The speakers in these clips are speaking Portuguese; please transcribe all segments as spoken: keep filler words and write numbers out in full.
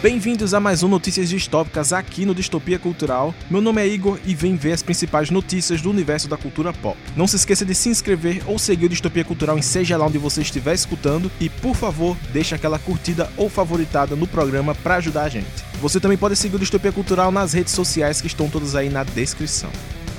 Bem-vindos a mais um Notícias Distópicas aqui no Distopia Cultural. Meu nome é Igor e vem ver as principais notícias do universo da cultura pop. Não se esqueça de se inscrever ou seguir o Distopia Cultural em seja lá onde você estiver escutando e, por favor, deixe aquela curtida ou favoritada no programa para ajudar a gente. Você também pode seguir o Distopia Cultural nas redes sociais que estão todas aí na descrição.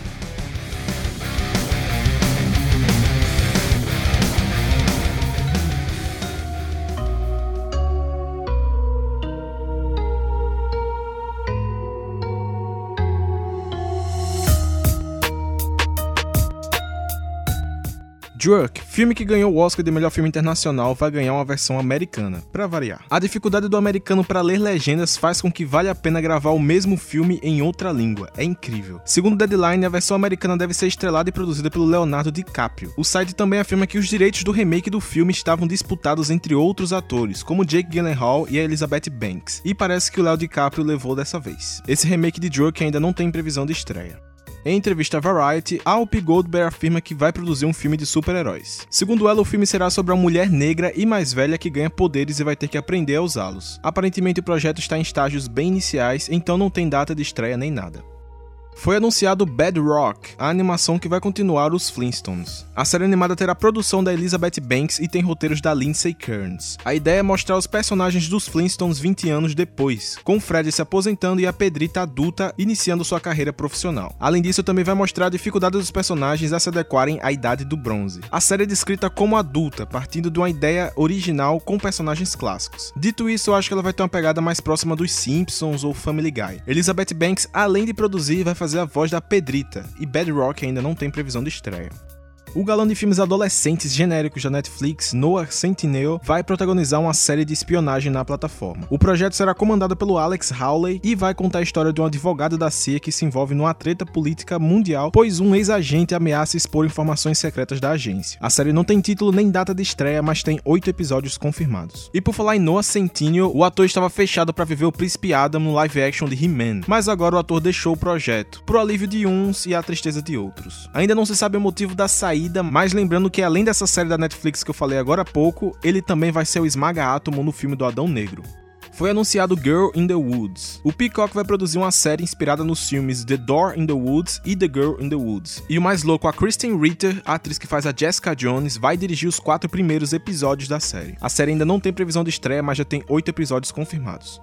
Druk, filme que ganhou o Oscar de melhor filme internacional, vai ganhar uma versão americana, pra variar. A dificuldade do americano para ler legendas faz com que valha a pena gravar o mesmo filme em outra língua, é incrível. Segundo Deadline, a versão americana deve ser estrelada e produzida pelo Leonardo DiCaprio. O site também afirma que os direitos do remake do filme estavam disputados entre outros atores, como Jake Gyllenhaal e a Elizabeth Banks, e parece que o Leo DiCaprio levou dessa vez. Esse remake de Druk ainda não tem previsão de estreia. Em entrevista a Variety, Whoopi Goldberg afirma que vai produzir um filme de super-heróis. Segundo ela, o filme será sobre uma mulher negra e mais velha que ganha poderes e vai ter que aprender a usá-los. Aparentemente o projeto está em estágios bem iniciais, então não tem data de estreia nem nada. Foi anunciado Bedrock, a animação que vai continuar os Flintstones. A série animada terá produção da Elizabeth Banks e tem roteiros da Lindsay Kearns. A ideia é mostrar os personagens dos Flintstones vinte anos depois, com Fred se aposentando e a Pedrita adulta iniciando sua carreira profissional. Além disso, também vai mostrar a dificuldade dos personagens a se adequarem à idade do bronze. A série é descrita como adulta, partindo de uma ideia original com personagens clássicos. Dito isso, eu acho que ela vai ter uma pegada mais próxima dos Simpsons ou Family Guy. Elizabeth Banks, além de produzir, vai fazer fazer a voz da Pedrita, e Bedrock ainda não tem previsão de estreia. O galã de filmes adolescentes genéricos da Netflix, Noah Centineo, vai protagonizar uma série de espionagem na plataforma. O projeto será comandado pelo Alex Hawley e vai contar a história de um advogado da C I A que se envolve numa treta política mundial, pois um ex-agente ameaça expor informações secretas da agência. A série não tem título nem data de estreia, mas tem oito episódios confirmados. E por falar em Noah Centineo, o ator estava fechado para viver o Príncipe Adam no live action de He-Man, mas agora o ator deixou o projeto, pro alívio de uns e a tristeza de outros. Ainda não se sabe o motivo da saída, mas lembrando que além dessa série da Netflix que eu falei agora há pouco, ele também vai ser o Esmaga-Átomo no filme do Adão Negro. Foi anunciado Girl in the Woods. O Peacock vai produzir uma série inspirada nos filmes The Door in the Woods e The Girl in the Woods. E o mais louco, a Kristen Ritter, a atriz que faz a Jessica Jones, vai dirigir os quatro primeiros episódios da série. A série ainda não tem previsão de estreia, mas já tem oito episódios confirmados.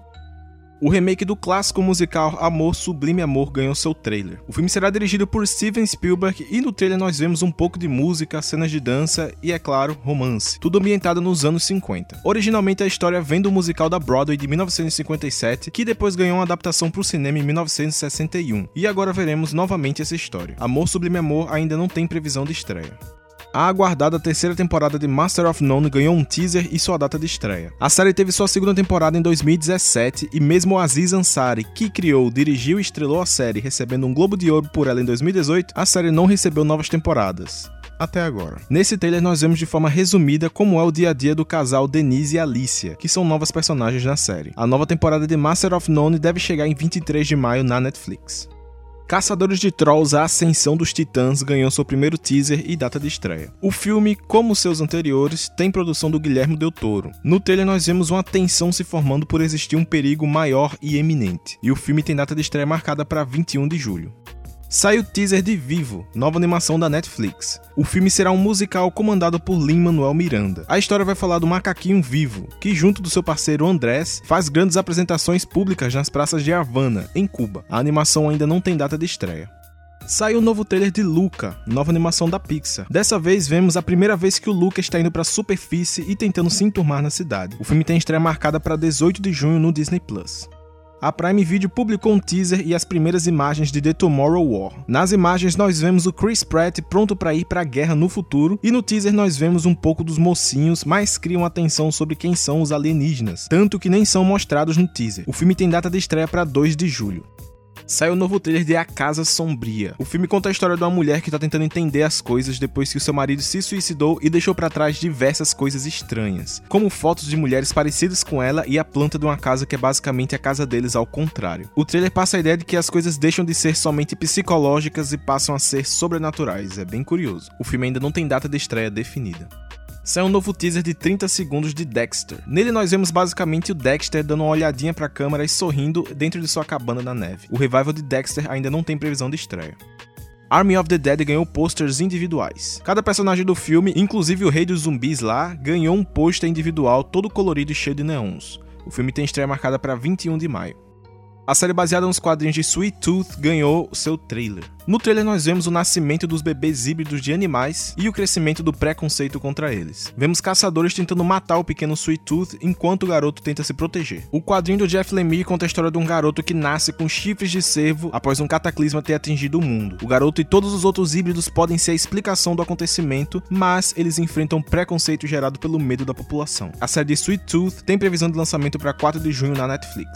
O remake do clássico musical Amor, Sublime Amor ganhou seu trailer. O filme será dirigido por Steven Spielberg e no trailer nós vemos um pouco de música, cenas de dança e, é claro, romance. Tudo ambientado nos anos cinquenta. Originalmente a história vem do musical da Broadway de mil novecentos e cinquenta e sete, que depois ganhou uma adaptação para o cinema em mil novecentos e sessenta e um. E agora veremos novamente essa história. Amor, Sublime Amor ainda não tem previsão de estreia. A aguardada terceira temporada de Master of None ganhou um teaser e sua data de estreia. A série teve sua segunda temporada em dois mil e dezessete e mesmo o Aziz Ansari, que criou, dirigiu e estrelou a série, recebendo um Globo de Ouro por ela em dois mil e dezoito, a série não recebeu novas temporadas. Até agora. Nesse trailer nós vemos de forma resumida como é o dia a dia do casal Denise e Alicia, que são novas personagens na série. A nova temporada de Master of None deve chegar em vinte e três de maio na Netflix. Caçadores de Trolls, A Ascensão dos Titãs ganhou seu primeiro teaser e data de estreia. O filme, como seus anteriores, tem produção do Guilherme Del Toro. No trailer nós vemos uma tensão se formando por existir um perigo maior e eminente, e o filme tem data de estreia marcada para vinte e um de julho. Sai o teaser de Vivo, nova animação da Netflix. O filme será um musical comandado por Lin-Manuel Miranda. A história vai falar do macaquinho Vivo, que junto do seu parceiro Andrés, faz grandes apresentações públicas nas praças de Havana, em Cuba. A animação ainda não tem data de estreia. Saiu o novo trailer de Luca, nova animação da Pixar. Dessa vez vemos a primeira vez que o Luca está indo para a superfície e tentando se enturmar na cidade. O filme tem estreia marcada para dezoito de junho no Disney Plus. A Prime Video publicou um teaser e as primeiras imagens de The Tomorrow War. Nas imagens nós vemos o Chris Pratt pronto para ir para a guerra no futuro, e no teaser nós vemos um pouco dos mocinhos, mas criam atenção sobre quem são os alienígenas, tanto que nem são mostrados no teaser. O filme tem data de estreia para dois de julho. Saiu o novo trailer de A Casa Sombria. O filme conta a história de uma mulher que está tentando entender as coisas depois que o seu marido se suicidou e deixou para trás diversas coisas estranhas, como fotos de mulheres parecidas com ela e a planta de uma casa que é basicamente a casa deles ao contrário. O trailer passa a ideia de que as coisas deixam de ser somente psicológicas e passam a ser sobrenaturais. É bem curioso. O filme ainda não tem data de estreia definida. Saiu um novo teaser de trinta segundos de Dexter. Nele nós vemos basicamente o Dexter dando uma olhadinha pra câmera e sorrindo dentro de sua cabana na neve. O revival de Dexter ainda não tem previsão de estreia. Army of the Dead ganhou posters individuais. Cada personagem do filme, inclusive o rei dos zumbis lá, ganhou um pôster individual todo colorido e cheio de neons. O filme tem estreia marcada para vinte e um de maio. A série baseada nos quadrinhos de Sweet Tooth ganhou seu trailer. No trailer nós vemos o nascimento dos bebês híbridos de animais e o crescimento do preconceito contra eles. Vemos caçadores tentando matar o pequeno Sweet Tooth enquanto o garoto tenta se proteger. O quadrinho do Jeff Lemire conta a história de um garoto que nasce com chifres de cervo após um cataclisma ter atingido o mundo. O garoto e todos os outros híbridos podem ser a explicação do acontecimento, mas eles enfrentam preconceito gerado pelo medo da população. A série de Sweet Tooth tem previsão de lançamento para quatro de junho na Netflix.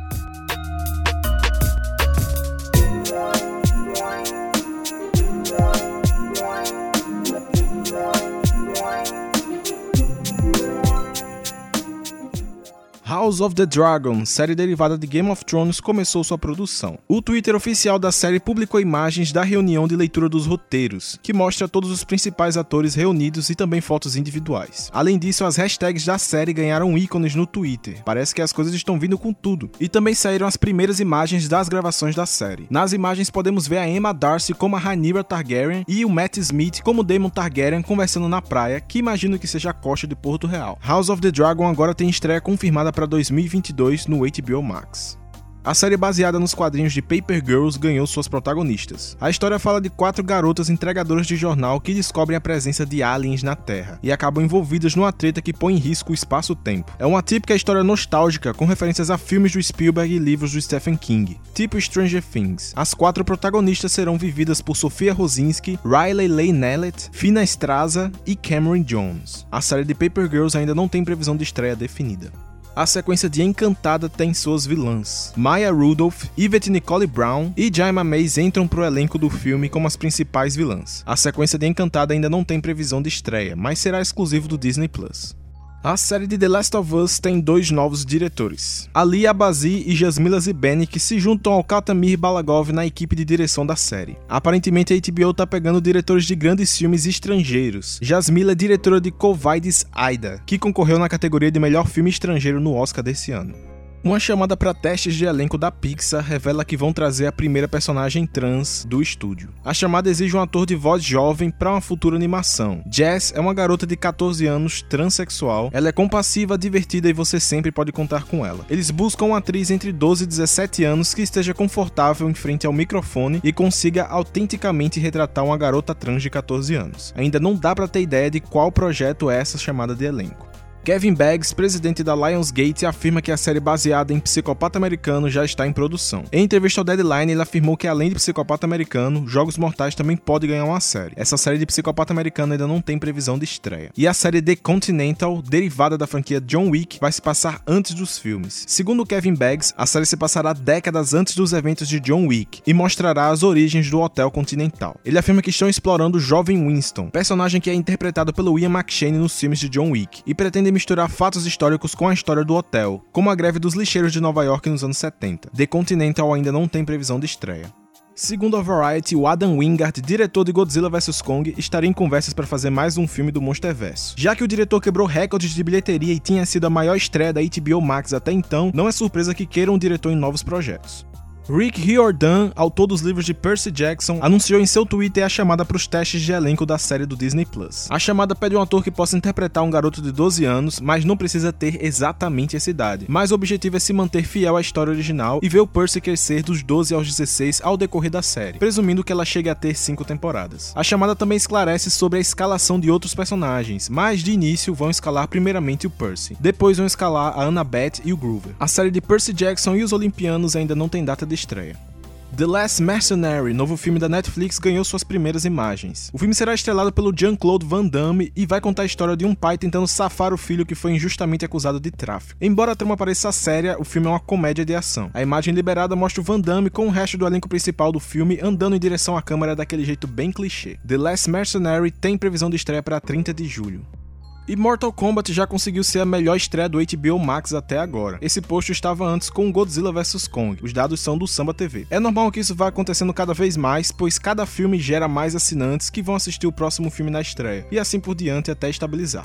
House of the Dragon, série derivada de Game of Thrones, começou sua produção. O Twitter oficial da série publicou imagens da reunião de leitura dos roteiros, que mostra todos os principais atores reunidos e também fotos individuais. Além disso, as hashtags da série ganharam ícones no Twitter. Parece que as coisas estão vindo com tudo. E também saíram as primeiras imagens das gravações da série. Nas imagens podemos ver a Emma Darcy como a Rhaenyra Targaryen e o Matt Smith como Daemon Targaryen conversando na praia, que imagino que seja a costa de Porto Real. House of the Dragon agora tem estreia confirmada para dois mil e vinte e dois no H B O Max. A série baseada nos quadrinhos de Paper Girls ganhou suas protagonistas. A história fala de quatro garotas entregadoras de jornal que descobrem a presença de aliens na Terra e acabam envolvidas numa treta que põe em risco o espaço-tempo. É uma típica história nostálgica com referências a filmes do Spielberg e livros do Stephen King, tipo Stranger Things. As quatro protagonistas serão vividas por Sofia Rosinski, Riley Leigh Nellet, Fina Straza e Cameron Jones. A série de Paper Girls ainda não tem previsão de estreia definida. A sequência de Encantada tem suas vilãs. Maya Rudolph, Yvette Nicole Brown e Jayma Mays entram pro elenco do filme como as principais vilãs. A sequência de Encantada ainda não tem previsão de estreia, mas será exclusivo do Disney Plus. A série de The Last of Us tem dois novos diretores, Ali Abazi e Jasmila Zibeni, que se juntam ao Katamir Balagov na equipe de direção da série. Aparentemente a H B O tá pegando diretores de grandes filmes estrangeiros. Jasmila é diretora de Covides Aida, que concorreu na categoria de melhor filme estrangeiro no Oscar desse ano. Uma chamada para testes de elenco da Pixar revela que vão trazer a primeira personagem trans do estúdio. A chamada exige um ator de voz jovem para uma futura animação. Jess é uma garota de catorze anos, transexual. Ela é compassiva, divertida e você sempre pode contar com ela. Eles buscam uma atriz entre doze e dezessete anos que esteja confortável em frente ao microfone e consiga autenticamente retratar uma garota trans de catorze anos. Ainda não dá para ter ideia de qual projeto é essa chamada de elenco. Kevin Beggs, presidente da Lionsgate, afirma que a série baseada em Psicopata Americano já está em produção. Em entrevista ao Deadline, ele afirmou que além de Psicopata Americano, Jogos Mortais também pode ganhar uma série. Essa série de Psicopata Americano ainda não tem previsão de estreia. E a série The Continental, derivada da franquia John Wick, vai se passar antes dos filmes. Segundo Kevin Beggs, a série se passará décadas antes dos eventos de John Wick e mostrará as origens do Hotel Continental. Ele afirma que estão explorando o jovem Winston, personagem que é interpretado pelo Ian McShane nos filmes de John Wick, e pretende misturar fatos históricos com a história do hotel, como a greve dos lixeiros de Nova York nos anos setenta. The Continental ainda não tem previsão de estreia. Segundo a Variety, o Adam Wingard, diretor de Godzilla versus. Kong, estaria em conversas para fazer mais um filme do Monsterverso. Já que o diretor quebrou recordes de bilheteria e tinha sido a maior estreia da H B O Max até então, não é surpresa que queiram um diretor em novos projetos. Rick Riordan, autor dos livros de Percy Jackson, anunciou em seu Twitter a chamada para os testes de elenco da série do Disney Plus. A chamada pede um ator que possa interpretar um garoto de doze anos, mas não precisa ter exatamente essa idade. Mas o objetivo é se manter fiel à história original e ver o Percy crescer dos doze aos dezesseis ao decorrer da série, presumindo que ela chegue a ter cinco temporadas. A chamada também esclarece sobre a escalação de outros personagens, mas de início vão escalar primeiramente o Percy. Depois vão escalar a Annabeth e o Groover. A série de Percy Jackson e os Olimpianos ainda não tem data de estreia. The Last Mercenary, novo filme da Netflix, ganhou suas primeiras imagens. O filme será estrelado pelo Jean-Claude Van Damme e vai contar a história de um pai tentando safar o filho que foi injustamente acusado de tráfico. Embora a trama pareça séria, o filme é uma comédia de ação. A imagem liberada mostra o Van Damme com o resto do elenco principal do filme andando em direção à câmera daquele jeito bem clichê. The Last Mercenary tem previsão de estreia para trinta de julho. E Mortal Kombat já conseguiu ser a melhor estreia do H B O Max até agora. Esse posto estava antes com Godzilla versus. Kong. Os dados são do Samba T V. É normal que isso vá acontecendo cada vez mais, pois cada filme gera mais assinantes que vão assistir o próximo filme na estreia, e assim por diante até estabilizar.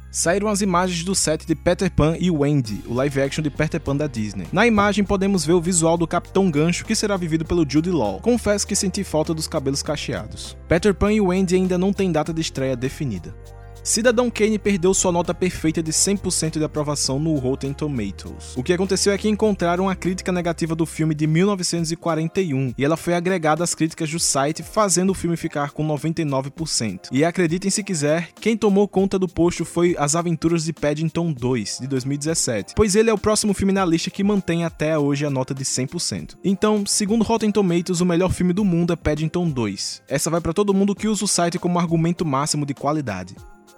Saíram as imagens do set de Peter Pan e Wendy, o live action de Peter Pan da Disney. Na imagem podemos ver o visual do Capitão Gancho, que será vivido pelo Jude Law. Confesso que senti falta dos cabelos cacheados. Peter Pan e Wendy ainda não tem data de estreia definida. Cidadão Kane perdeu sua nota perfeita de cem por cento de aprovação no Rotten Tomatoes. O que aconteceu é que encontraram a crítica negativa do filme de mil novecentos e quarenta e um e ela foi agregada às críticas do site, fazendo o filme ficar com noventa e nove por cento. E acreditem se quiser, quem tomou conta do posto foi As Aventuras de Paddington dois, de dois mil e dezessete, pois ele é o próximo filme na lista que mantém até hoje a nota de cem por cento. Então, segundo Rotten Tomatoes, o melhor filme do mundo é Paddington dois. Essa vai para todo mundo que usa o site como argumento máximo de qualidade.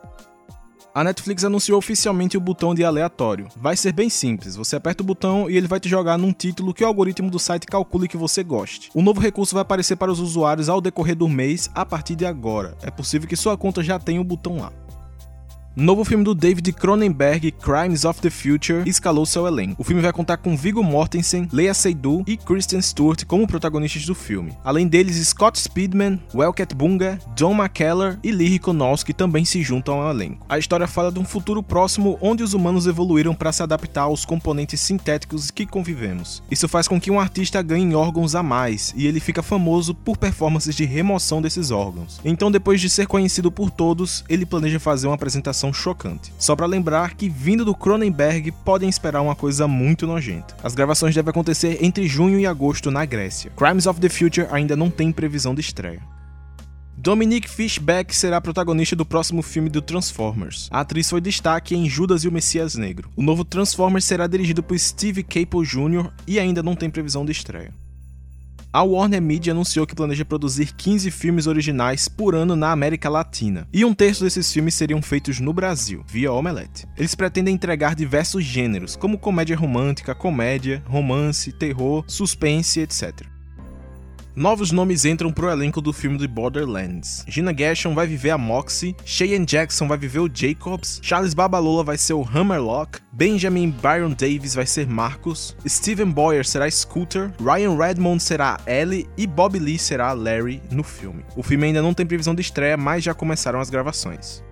A Netflix anunciou oficialmente o botão de aleatório. Vai ser bem simples, você aperta o botão e ele vai te jogar num título que o algoritmo do site calcule que você goste. O novo recurso vai aparecer para os usuários ao decorrer do mês a partir de agora. É possível que sua conta já tenha o botão lá. Novo filme do David Cronenberg, Crimes of the Future, escalou seu elenco. O filme vai contar com Viggo Mortensen, Léa Seydoux e Kristen Stewart como protagonistas do filme. Além deles, Scott Speedman, Welket Bunga, John McKellar e Lee Rikonosky também se juntam ao elenco. A história fala de um futuro próximo onde os humanos evoluíram para se adaptar aos componentes sintéticos que convivemos. Isso faz com que um artista ganhe órgãos a mais, e ele fica famoso por performances de remoção desses órgãos. Então, depois de ser conhecido por todos, ele planeja fazer uma apresentação chocante. Só pra lembrar que, vindo do Cronenberg, podem esperar uma coisa muito nojenta. As gravações devem acontecer entre junho e agosto na Grécia. Crimes of the Future ainda não tem previsão de estreia. Dominique Fishback será protagonista do próximo filme do Transformers. A atriz foi destaque em Judas e o Messias Negro. O novo Transformers será dirigido por Steve Caple Júnior e ainda não tem previsão de estreia. A Warner Media anunciou que planeja produzir quinze filmes originais por ano na América Latina, e um terço desses filmes seriam feitos no Brasil, via Omelete. Eles pretendem entregar diversos gêneros, como comédia romântica, comédia, romance, terror, suspense, etcétera. Novos nomes entram pro elenco do filme de Borderlands. Gina Gershon vai viver a Moxie, Cheyenne Jackson vai viver o Jacobs, Charles Babalola vai ser o Hammerlock, Benjamin Byron Davis vai ser Marcus, Steven Boyer será Scooter, Ryan Redmond será Ellie e Bob Lee será Larry no filme. O filme ainda não tem previsão de estreia, mas já começaram as gravações.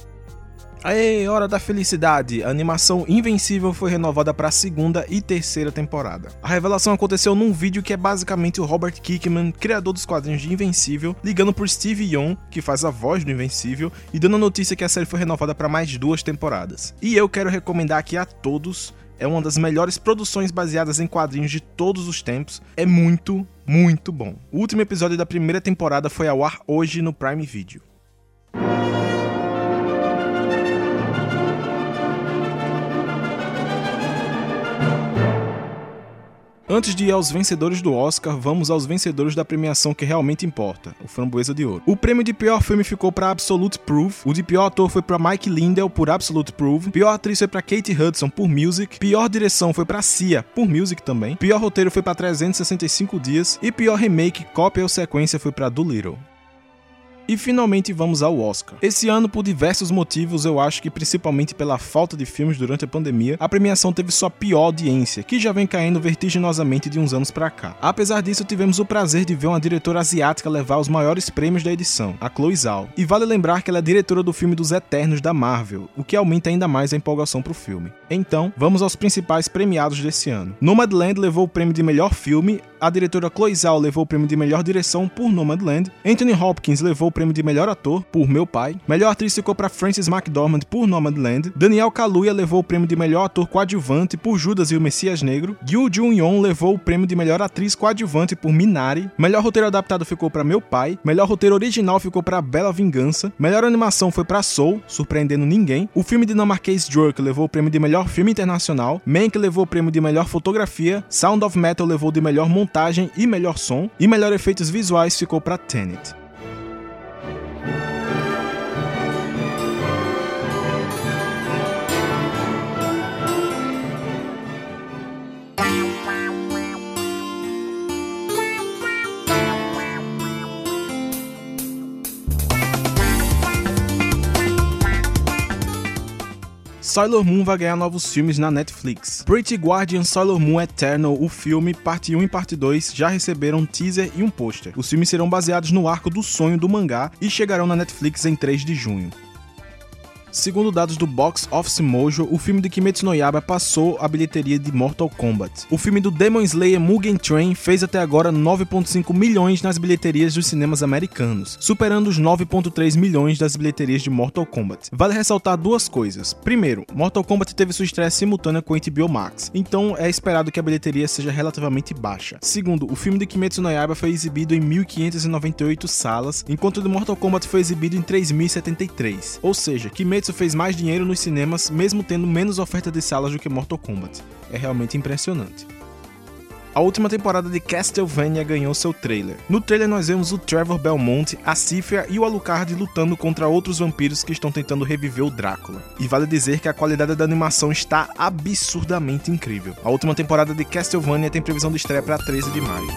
Aê, hora da felicidade! A animação Invencível foi renovada para a segunda e terceira temporada. A revelação aconteceu num vídeo que é basicamente o Robert Kirkman, criador dos quadrinhos de Invencível, ligando por Steve Yeun, que faz a voz do Invencível, e dando a notícia que a série foi renovada para mais duas temporadas. E eu quero recomendar aqui a todos, é uma das melhores produções baseadas em quadrinhos de todos os tempos, é muito, muito bom. O último episódio da primeira temporada foi ao ar hoje no Prime Video. Antes de ir aos vencedores do Oscar, vamos aos vencedores da premiação que realmente importa, o Framboesa de Ouro. O prêmio de pior filme ficou para Absolute Proof, o de pior ator foi para Mike Lindell por Absolute Proof, pior atriz foi para Kate Hudson por Music, pior direção foi para Sia por Music também, pior roteiro foi para trezentos e sessenta e cinco dias e pior remake, cópia ou sequência foi para Dolittle. E finalmente vamos ao Oscar. Esse ano, por diversos motivos, eu acho que principalmente pela falta de filmes durante a pandemia, a premiação teve sua pior audiência, que já vem caindo vertiginosamente de uns anos pra cá. Apesar disso, tivemos o prazer de ver uma diretora asiática levar os maiores prêmios da edição, a Chloe Zhao. E vale lembrar que ela é diretora do filme dos Eternos da Marvel, o que aumenta ainda mais a empolgação pro filme. Então, vamos aos principais premiados desse ano. Nomadland levou o prêmio de melhor filme, a diretora Chloe Zhao levou o prêmio de melhor direção por Nomadland, Anthony Hopkins levou o prêmio de melhor ator por Meu Pai, melhor atriz ficou para Frances McDormand por Nomadland, Daniel Kaluuya levou o prêmio de melhor ator coadjuvante por Judas e o Messias Negro, Yoo Jung-yeon levou o prêmio de melhor atriz coadjuvante por Minari, melhor roteiro adaptado ficou para Meu Pai, melhor roteiro original ficou para Bela Vingança, melhor animação foi para Soul, surpreendendo ninguém, o filme dinamarquês Druk levou o prêmio de melhor filme internacional, Mank levou o prêmio de melhor fotografia, Sound of Metal levou de melhor montagem e melhor som, e melhor efeitos visuais ficou para Tenet. Sailor Moon vai ganhar novos filmes na Netflix. Pretty Guardian Sailor Moon Eternal, o filme, parte um e parte dois, já receberam um teaser e um pôster. Os filmes serão baseados no arco do sonho do mangá e chegarão na Netflix em três de junho. Segundo dados do Box Office Mojo, o filme de Kimetsu no Yaiba passou a bilheteria de Mortal Kombat. O filme do Demon Slayer Mugen Train fez até agora nove vírgula cinco milhões nas bilheterias dos cinemas americanos, superando os nove vírgula três milhões das bilheterias de Mortal Kombat. Vale ressaltar duas coisas. Primeiro, Mortal Kombat teve sua estreia simultânea com H B O Max, então é esperado que a bilheteria seja relativamente baixa. Segundo, o filme de Kimetsu no Yaiba foi exibido em mil quinhentas e noventa e oito salas, enquanto o de Mortal Kombat foi exibido em três mil e setenta e três. Ou seja, Kimetsu fez mais dinheiro nos cinemas, mesmo tendo menos oferta de salas do que Mortal Kombat. É realmente impressionante. A última temporada de Castlevania ganhou seu trailer. No trailer nós vemos o Trevor Belmont, a Cifra e o Alucard lutando contra outros vampiros que estão tentando reviver o Drácula. E vale dizer que a qualidade da animação está absurdamente incrível. A última temporada de Castlevania tem previsão de estreia para treze de maio.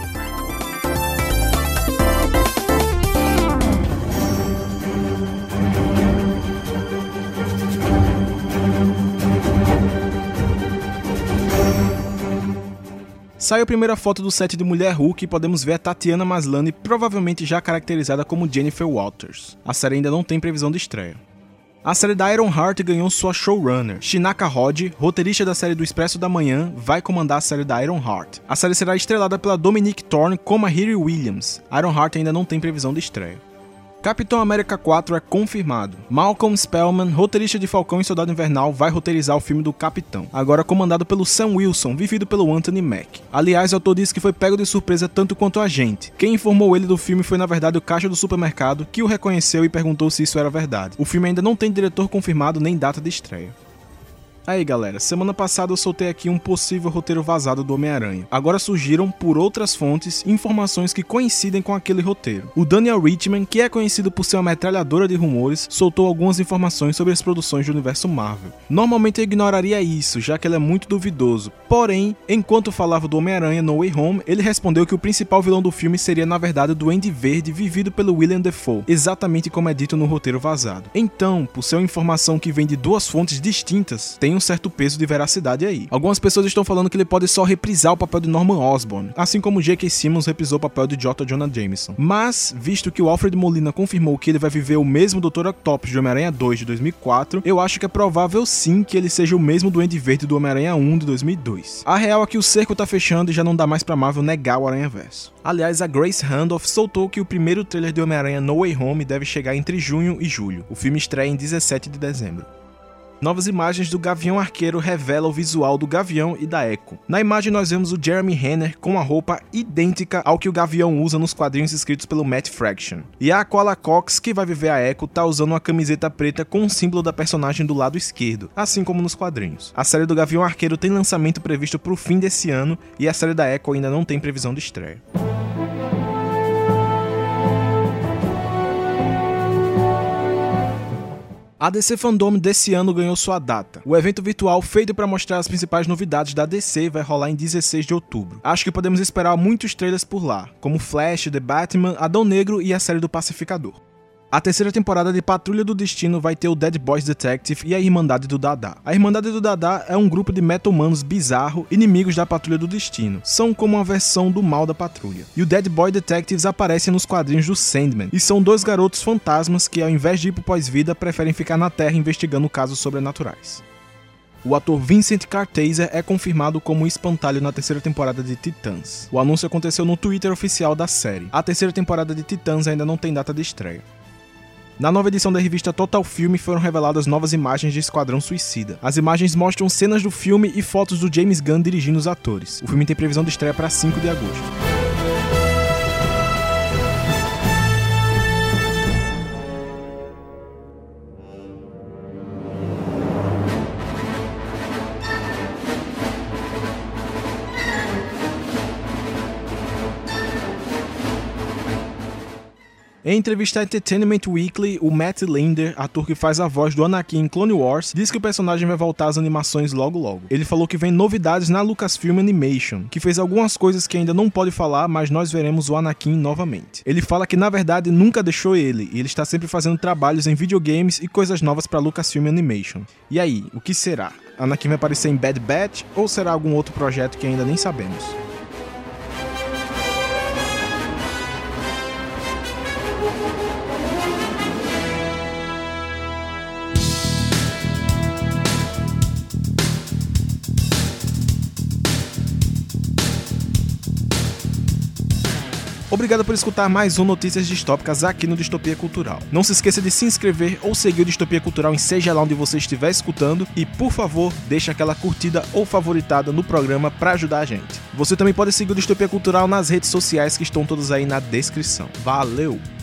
Saiu a primeira foto do set de Mulher Hulk e podemos ver a Tatiana Maslany, provavelmente já caracterizada como Jennifer Walters. A série ainda não tem previsão de estreia. A série da Iron Heart ganhou sua showrunner. Shinaka Rod, roteirista da série do Expresso da Manhã, vai comandar a série da Iron Heart. A série será estrelada pela Dominique Thorne como a Riri Williams. Iron Heart ainda não tem previsão de estreia. Capitão América quatro é confirmado. Malcolm Spellman, roteirista de Falcão e Soldado Invernal, vai roteirizar o filme do Capitão, agora comandado pelo Sam Wilson, vivido pelo Anthony Mack. Aliás, o autor disse que foi pego de surpresa tanto quanto a gente. Quem informou ele do filme foi na verdade o caixa do supermercado, que o reconheceu e perguntou se isso era verdade. O filme ainda não tem diretor confirmado nem data de estreia. Aí galera, semana passada eu soltei aqui um possível roteiro vazado do Homem-Aranha. Agora surgiram, por outras fontes, informações que coincidem com aquele roteiro. O Daniel Richtman, que é conhecido por ser uma metralhadora de rumores, soltou algumas informações sobre as produções do universo Marvel. Normalmente eu ignoraria isso, já que ele é muito duvidoso. Porém, enquanto falava do Homem-Aranha No Way Home, ele respondeu que o principal vilão do filme seria na verdade o Duende Verde, vivido pelo William Dafoe, exatamente como é dito no roteiro vazado. Então, por ser uma informação que vem de duas fontes distintas, tem um certo peso de veracidade aí. Algumas pessoas estão falando que ele pode só reprisar o papel de Norman Osborn, assim como J K. Simmons reprisou o papel de J. Jonah Jameson. Mas, visto que o Alfred Molina confirmou que ele vai viver o mesmo doutor Octopus de Homem-Aranha dois de dois mil e quatro, eu acho que é provável sim que ele seja o mesmo Duende Verde do Homem-Aranha um de dois mil e dois. A real é que o cerco tá fechando e já não dá mais pra Marvel negar o Aranhaverso. Aliás, a Grace Randolph soltou que o primeiro trailer de Homem-Aranha No Way Home deve chegar entre junho e julho. O filme estreia em dezessete de dezembro. Novas imagens do Gavião Arqueiro revelam o visual do Gavião e da Echo. Na imagem nós vemos o Jeremy Renner com a roupa idêntica ao que o Gavião usa nos quadrinhos escritos pelo Matt Fraction. E a Aquala Cox, que vai viver a Echo, tá usando uma camiseta preta com o símbolo da personagem do lado esquerdo, assim como nos quadrinhos. A série do Gavião Arqueiro tem lançamento previsto para o fim desse ano e a série da Echo ainda não tem previsão de estreia. A D C Fandom desse ano ganhou sua data. O evento virtual feito para mostrar as principais novidades da D C vai rolar em dezesseis de outubro. Acho que podemos esperar muitos trailers por lá, como Flash, The Batman, Adão Negro e a série do Pacificador. A terceira temporada de Patrulha do Destino vai ter o Dead Boys Detective e a Irmandade do Dada. A Irmandade do Dada é um grupo de meta-humanos bizarro, inimigos da Patrulha do Destino. São como uma versão do mal da Patrulha. E o Dead Boy Detectives aparecem nos quadrinhos do Sandman, e são dois garotos fantasmas que, ao invés de ir pro pós-vida, preferem ficar na Terra investigando casos sobrenaturais. O ator Vincent Kartheiser é confirmado como espantalho na terceira temporada de Titãs. O anúncio aconteceu no Twitter oficial da série. A terceira temporada de Titãs ainda não tem data de estreia. Na nova edição da revista Total Film foram reveladas novas imagens de Esquadrão Suicida. As imagens mostram cenas do filme e fotos do James Gunn dirigindo os atores. O filme tem previsão de estreia para cinco de agosto. Em entrevista à Entertainment Weekly, o Matt Linder, ator que faz a voz do Anakin em Clone Wars, diz que o personagem vai voltar às animações logo logo. Ele falou que vem novidades na Lucasfilm Animation, que fez algumas coisas que ainda não pode falar, mas nós veremos o Anakin novamente. Ele fala que na verdade nunca deixou ele, e ele está sempre fazendo trabalhos em videogames e coisas novas para Lucasfilm Animation. E aí, o que será? Anakin vai aparecer em Bad Batch ou será algum outro projeto que ainda nem sabemos? Obrigado por escutar mais um Notícias Distópicas aqui no Distopia Cultural. Não se esqueça de se inscrever ou seguir o Distopia Cultural em seja lá onde você estiver escutando e, por favor, deixe aquela curtida ou favoritada no programa para ajudar a gente. Você também pode seguir o Distopia Cultural nas redes sociais que estão todas aí na descrição. Valeu!